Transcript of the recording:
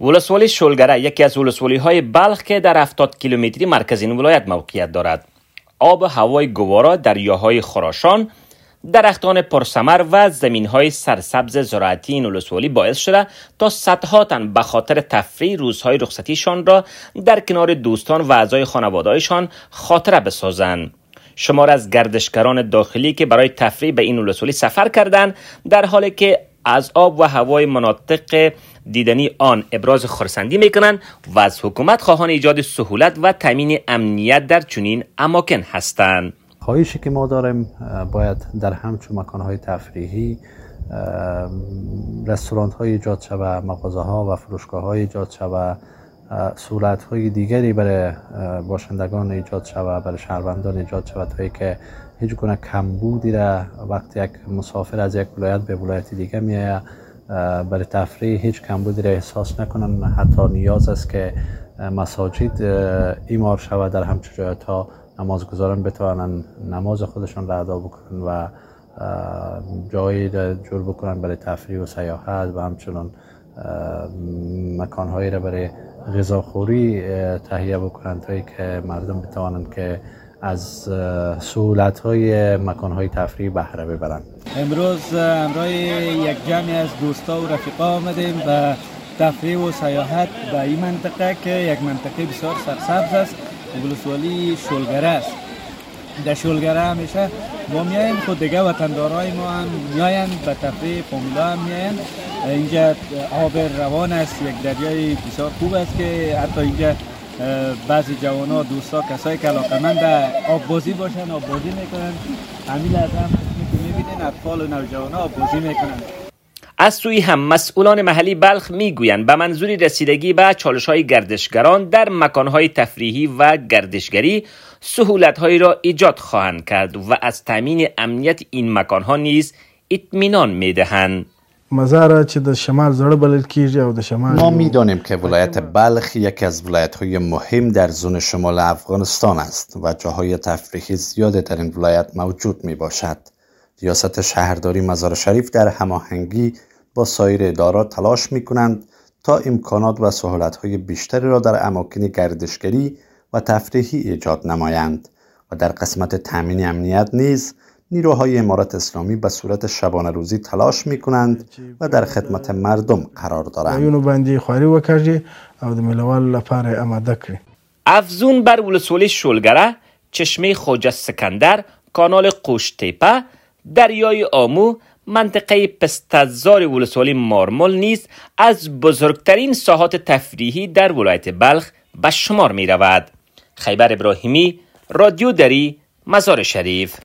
ولسوالی شلگره یکی از ولسوالی‌های بلخ که در 70 کیلومتری مرکز این ولایت موقعیت دارد. آب و هوای گوارا، دریاهای خراسان، درختان پرثمر و زمین‌های سرسبز زراعتی این ولسوالی باعث شده تا صدها تن به خاطر تفریح روزهای رخصتیشان را در کنار دوستان و اعضای خانواده‌شان خاطره بسازند. شمار از گردشگران داخلی که برای تفریح به این ولسوالی سفر کردند در حالی که از آب و هوای مناطق دیدنی آن ابراز خرسندی میکنند و از حکومت خواهان ایجاد سهولت و تامین امنیت در چنین اماکن هستند. خواهشی که ما داریم باید در همچون مکانهای تفریحی رستورانت های ایجاد شود، مغازه ها و فروشگاه های ایجاد شود، سهولت های دیگری برای باشندگان ایجاد شود، برای شهروندان ایجاد شود تا که هیچ گونه کمبودی را وقتی یک مسافر از یک ولایت به ولایت دیگه میآید برای تفریح هیچ کمبودی را احساس نکنن. حتی نیاز است که مساجد ایمار شود در همچون جای تا نمازگزاران بتوانند نماز خودشان را ادا بکنن و جایی را جور بکنن برای تفریح و سیاحت و همچنان مکانهایی را برای غذاخوری تهیه بکنن تا که مردم بتوانند که از سهولت‌های مکان‌های تفریحی بهره ببرند. امروز همراه یک جمعی از دوستا و رفیقا آمدیم و تفریح و سیاحت به این منطقه که یک منطقه بسیار سرسبز است، ولسوالی شلگره است. در شلگره همیشه ما میایم، خود دیگه وطندارای ما هم میاین به تفریح، فامیلا هم میاین. اینجا آب روان است، یک دریای بسیار خوب است که حتی اینجا بعضی جوانا دوستا کسایی که علاقه‌مند آب بازی باشن آب بازی میکنن. همین لحظه هم میبینین اطفال و نوجوانا آب بازی میکنن. از سوی هم مسئولان محلی بلخ میگویند به منظور رسیدگی به چالش‌های گردشگران در مکان‌های تفریحی و گردشگری سهولت‌هایی را ایجاد خواهند کرد و از تامین امنیت این مکان‌ها نیز اطمینان میدهند. مزاره چې د شمال زړه بلل کیږي او د شمال ما میدانیم که ولایت بلخ یکی از ولایت‌های مهم در زون شمال افغانستان است و جاهای تفریحی زیادی در این ولایت موجود میباشد. ریاست شهرداری مزار شریف در هماهنگی با سایر ادارات تلاش میکنند تا امکانات و سهولت‌های بیشتری را در اماکن گردشگری و تفریحی ایجاد نمایند و در قسمت تامین امنیت نیز نیروهای امارت اسلامی به صورت شبانه روزی تلاش میکنند و در خدمت مردم قرار دارند. یونو باندې خواري وکړي او د ملوال لپاره آماده کړي. افزون بر ولسوالی شلگره، چشمه خواجه سکندر، کانال قوشتیپه، دریای آمو، منطقه پستزار ولسوالی مارمول نیز از بزرگترین ساحات تفریحی در ولایت بلخ به شمار می رود. خیبر ابراهیمی، رادیو دری، مزار شریف.